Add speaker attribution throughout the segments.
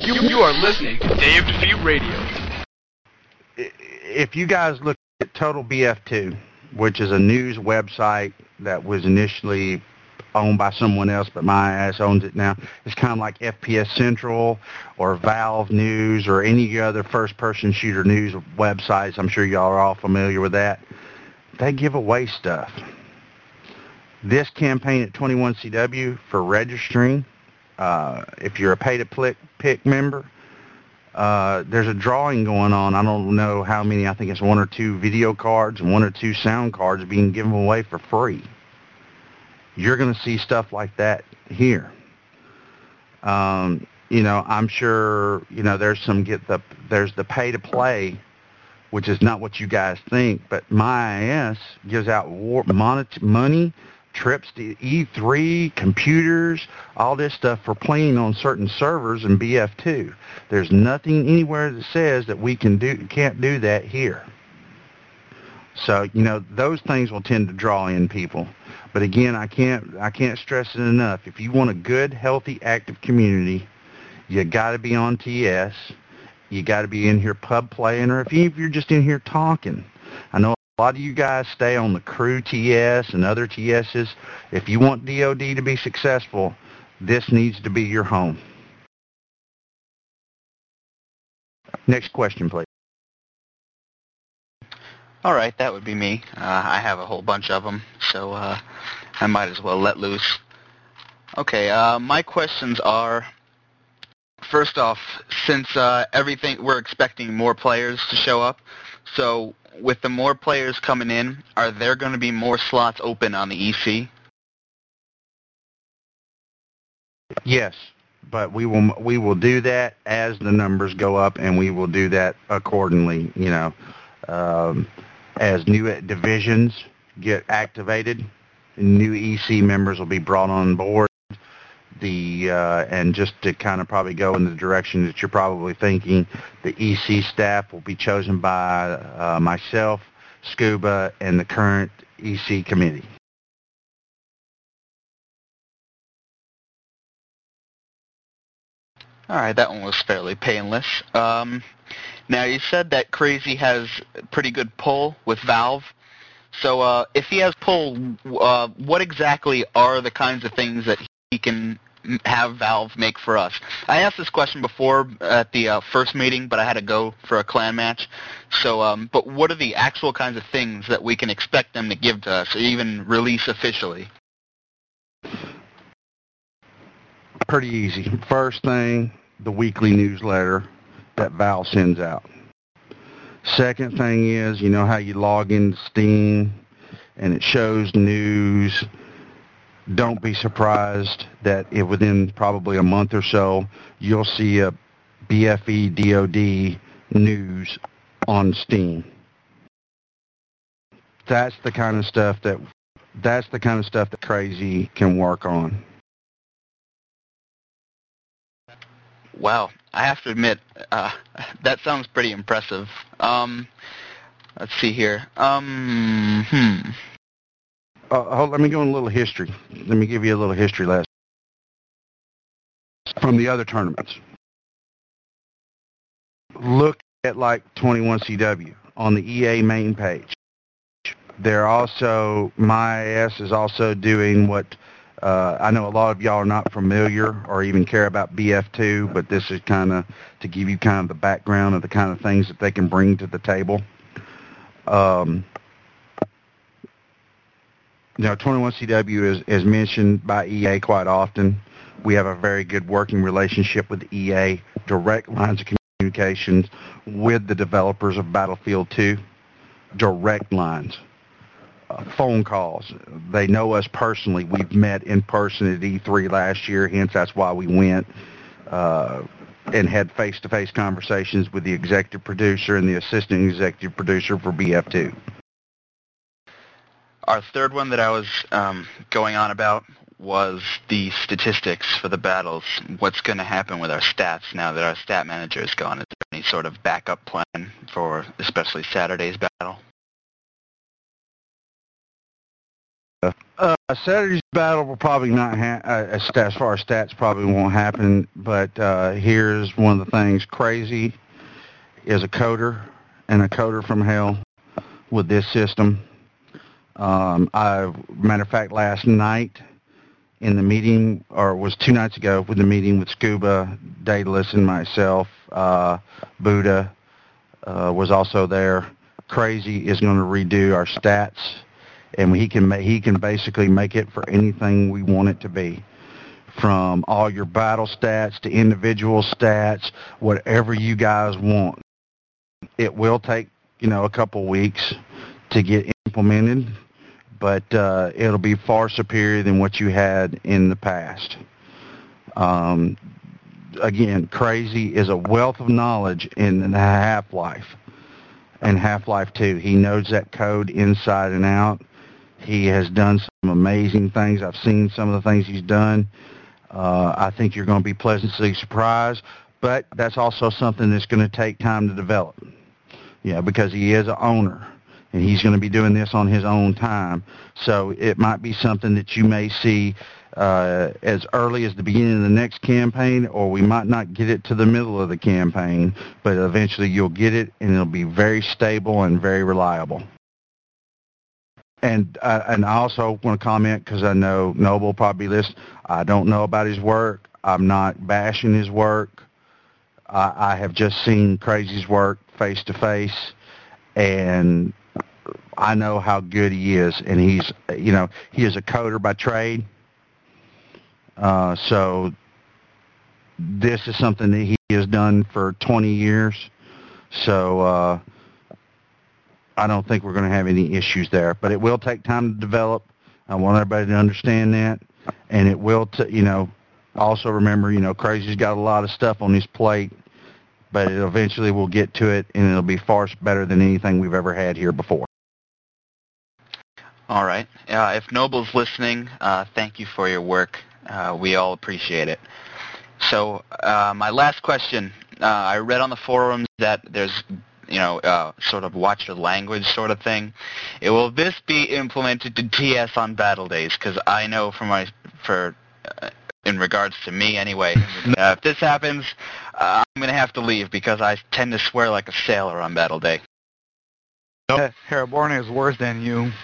Speaker 1: You are listening to Dave Defeat Radio.
Speaker 2: If you guys look at Total BF2, which is a news website that was initially owned by someone else, but my ass owns it now. It's kind of like FPS Central or Valve News or any other first-person shooter news websites. I'm sure y'all are all familiar with that. They give away stuff. This campaign at 21CW for registering, if you're a pay-to-pick member, there's a drawing going on. I don't know how many. I think it's 1 or 2 video cards and 1 or 2 sound cards being given away for free. You're going to see stuff like that here. I'm sure, there's the pay-to-play, which is not what you guys think, but MyIS gives out money, trips to E3, computers, all this stuff for playing on certain servers in BF2. There's nothing anywhere that says that we can't do that here. So, those things will tend to draw in people. But again, I can't stress it enough. If you want a good, healthy, active community, you got to be on TS. You got to be in here pub playing, or if you're just in here talking. I know a lot of you guys stay on the crew TS and other TSs. If you want DoD to be successful, this needs to be your home. Next question, please.
Speaker 3: All right, that would be me. I have a whole bunch of them, so I might as well let loose. Okay, my questions are, first off, since we're expecting more players to show up, so with the more players coming in, are there going to be more slots open on the EC?
Speaker 2: Yes, but we will do that as the numbers go up, and we will do that accordingly, as new divisions get activated, new EC members will be brought on board. And just to kind of probably go in the direction that you're probably thinking, the EC staff will be chosen by myself, Scuba, and the current EC committee.
Speaker 3: All right, that one was fairly painless. Now, you said that Crazy has pretty good pull with Valve. So if he has pull, what exactly are the kinds of things that he can have Valve make for us? I asked this question before at the first meeting, but I had to go for a clan match. So, but what are the actual kinds of things that we can expect them to give to us, or even release officially?
Speaker 2: Pretty easy. First thing, the weekly newsletter that Valve sends out. Second thing is, how you log into Steam and it shows news. Don't be surprised that within probably a month or so, you'll see a BFE DoD news on Steam. That's the kind of stuff that Crazy can work on.
Speaker 3: Wow, I have to admit, that sounds pretty impressive. Let's see here.
Speaker 2: Let me go in a little history. Let me give you a little history lesson from the other tournaments. Look at like 21CW on the EA main page. They're also, MyIS is also doing what I know a lot of y'all are not familiar or even care about BF2, but this is kind of to give you kind of the background of the kind of things that they can bring to the table. 21CW is mentioned by EA quite often. We have a very good working relationship with EA, direct lines of communications with the developers of Battlefield 2, direct lines. Phone calls. They know us personally. We've met in person at E3 last year, hence that's why we went and had face-to-face conversations with the executive producer and the assistant executive producer for BF2.
Speaker 3: Our third one that I was going on about was the statistics for the battles. What's going to happen with our stats now that our stat manager is gone? Is there any sort of backup plan for especially Saturday's battle?
Speaker 2: Saturday's battle will probably not as far as stats probably won't happen, but here's one of the things. Crazy is a coder and a coder from hell with this system. Matter of fact, last night in the meeting, or it was 2 nights ago, with the meeting with Scuba, Daedalus, and myself, Buddha was also there. Crazy is going to redo our stats, and he can basically make it for anything we want it to be, from all your battle stats to individual stats, whatever you guys want. It will take a couple weeks to get implemented, but it'll be far superior than what you had in the past. Again, Crazy is a wealth of knowledge in Half-Life and Half-Life 2. He knows that code inside and out. He has done some amazing things. I've seen some of the things he's done. I think you're going to be pleasantly surprised, but that's also something that's going to take time to develop. Yeah, because he is an owner, and he's going to be doing this on his own time. So it might be something that you may see as early as the beginning of the next campaign, or we might not get it to the middle of the campaign, but eventually you'll get it, and it'll be very stable and very reliable. And I also want to comment, because I know Noble probably listens. I don't know about his work. I'm not bashing his work. I have just seen Crazy's work face to face, and I know how good he is. And he is a coder by trade. So this is something that he has done for 20 years. So I don't think we're going to have any issues there. But it will take time to develop. I want everybody to understand that. And it will, also remember, Crazy's got a lot of stuff on his plate, but it eventually will get to it, and it'll be far better than anything we've ever had here before.
Speaker 3: All right. If Noble's listening, thank you for your work. We all appreciate it. So my last question, I read on the forums that there's, sort of watch the language sort of thing. Will this be implemented to TS on battle days? Because I know in regards to me anyway, if this happens, I'm going to have to leave because I tend to swear like a sailor on battle day.
Speaker 4: Haraborn is worse than you.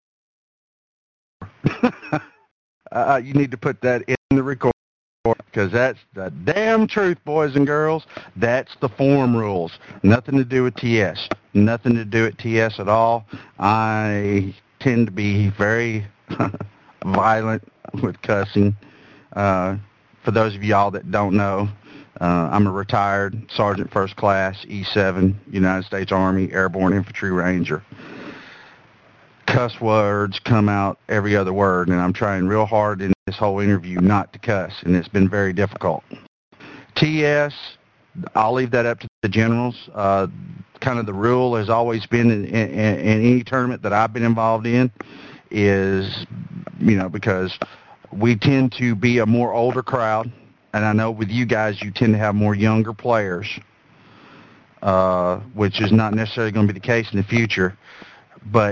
Speaker 2: You need to put that in the record, because that's the damn truth, boys and girls. That's the forum rules. Nothing to do with TS. Nothing to do with TS at all. I tend to be very violent with cussing. For those of y'all that don't know, I'm a retired Sergeant First Class, E7, United States Army Airborne Infantry Ranger. Cuss words come out every other word, and I'm trying real hard in this whole interview not to cuss, and it's been very difficult. TS, I'll leave that up to the generals. Kind of the rule has always been in any tournament that I've been involved in is, because we tend to be a more older crowd, and I know with you guys you tend to have more younger players, which is not necessarily going to be the case in the future. But,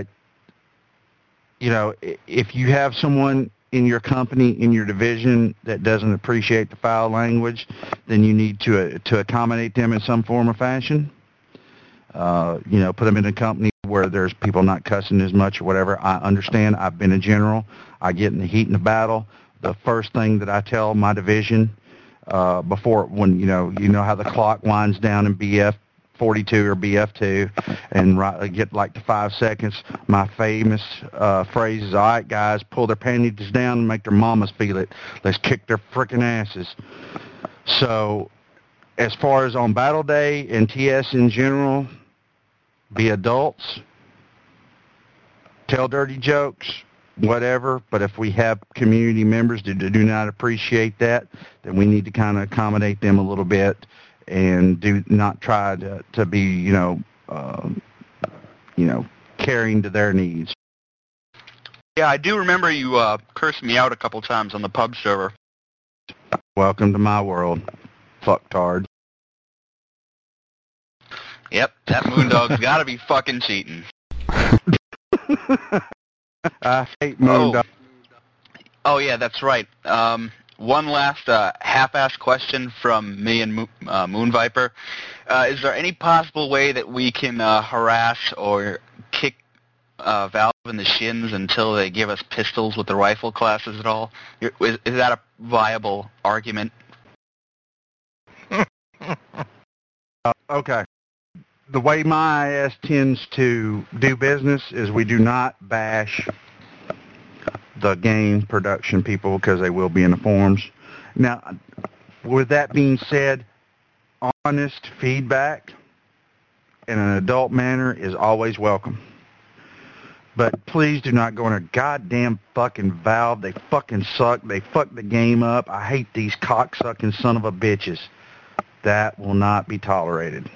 Speaker 2: if you have someone in your company, in your division, that doesn't appreciate the foul language, then you need to accommodate them in some form or fashion. Put them in a company where there's people not cussing as much or whatever. I understand. I've been a general. I get in the heat in the battle. The first thing that I tell my division when how the clock winds down in BF 42 or BF2 and get like to 5 seconds, my famous phrase is, all right, guys, pull their panties down and make their mamas feel it. Let's kick their frickin' asses. So as far as on battle day and TS in general, be adults, tell dirty jokes, whatever, but if we have community members that do not appreciate that, then we need to kind of accommodate them a little bit and do not try to be, caring to their needs.
Speaker 3: Yeah, I do remember you cursed me out a couple times on the pub server.
Speaker 2: Welcome to my world, fucktard.
Speaker 3: Yep, that Moondog's got to be fucking cheating.
Speaker 2: I hate Moondog.
Speaker 3: Oh, yeah, that's right. One last half-assed question from me and Moon Viper. Is there any possible way that we can harass or kick Valve in the shins until they give us pistols with the rifle classes at all? Is that a viable argument?
Speaker 2: Okay. The way my IS tends to do business is we do not bash the game production people because they will be in the forums. Now, with that being said, honest feedback in an adult manner is always welcome. But please do not go in a goddamn fucking Valve. They fucking suck. They fuck the game up. I hate these cocksucking son of a bitches. That will not be tolerated.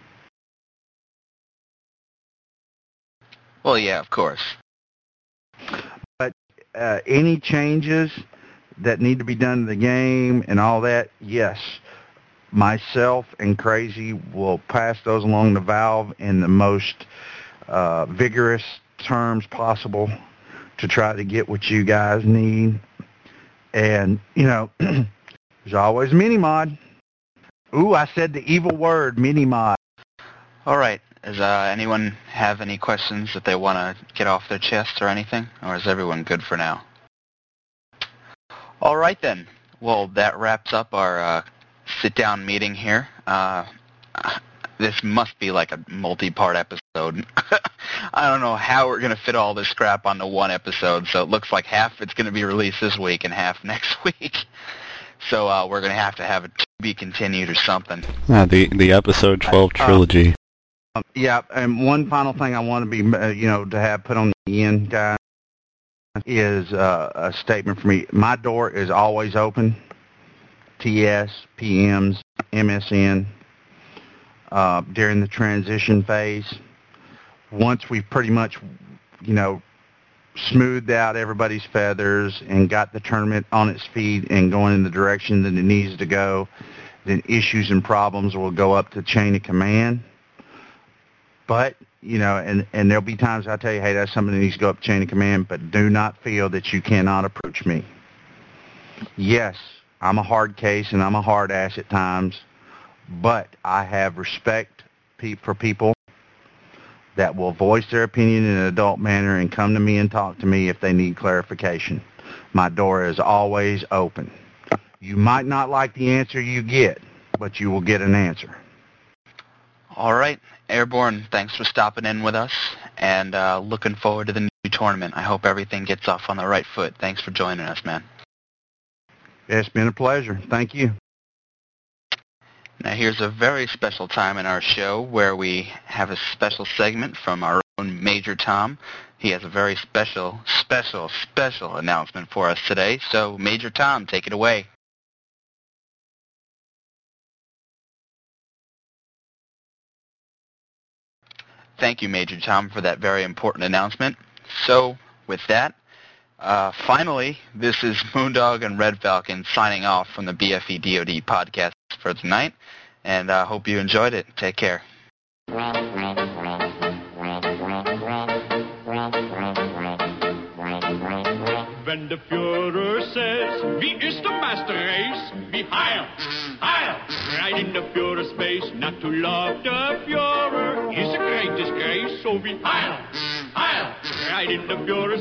Speaker 3: Well, yeah, of course.
Speaker 2: But any changes that need to be done to the game and all that, yes. Myself and Crazy will pass those along to Valve in the most vigorous terms possible to try to get what you guys need. And, you know, there's always mini-mod. Ooh, I said the evil word, mini-mod.
Speaker 3: All right. Does anyone have any questions that they want to get off their chest or anything? Or is everyone good for now? All right, then. Well, that wraps up our sit-down meeting here. This must be like a multi-part episode. I don't know how we're going to fit all this crap onto one episode, so it looks like half it's going to be released this week and half next week. So we're going to have it to be continued or something.
Speaker 4: The episode 12 trilogy.
Speaker 2: Yeah, and one final thing I want to be, to have put on the end, guys, is a statement for me. My door is always open. TS, PMs, MSN, during the transition phase. Once we've pretty much, smoothed out everybody's feathers and got the tournament on its feet and going in the direction that it needs to go, then issues and problems will go up to chain of command. But, and there'll be times I tell you, hey, that's something that needs to go up chain of command, but do not feel that you cannot approach me. Yes, I'm a hard case and I'm a hard ass at times, but I have respect for people that will voice their opinion in an adult manner and come to me and talk to me if they need clarification. My door is always open. You might not like the answer you get, but you will get an answer.
Speaker 3: All right. Airborne, thanks for stopping in with us, and looking forward to the new tournament. I hope everything gets off on the right foot. Thanks for joining us, man.
Speaker 2: It's been a pleasure. Thank you.
Speaker 3: Now here's a very special time in our show where we have a special segment from our own Major Tom. He has a very special announcement for us today. So, Major Tom, take it away. Thank you, Major Tom, for that very important announcement. So, with that, finally, this is Moondog and Red Falcon signing off from the BFE DoD podcast for tonight, and I hope you enjoyed it. Take care.
Speaker 5: When the Führer says, wie ist the master race? Wie Heil, Heil, right in the Führer's space. Not to love the Führer is a great disgrace. So wie Heil, Heil, right in the Führer's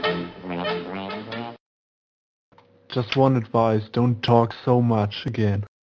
Speaker 5: space.
Speaker 6: Just one advice, don't talk so much again.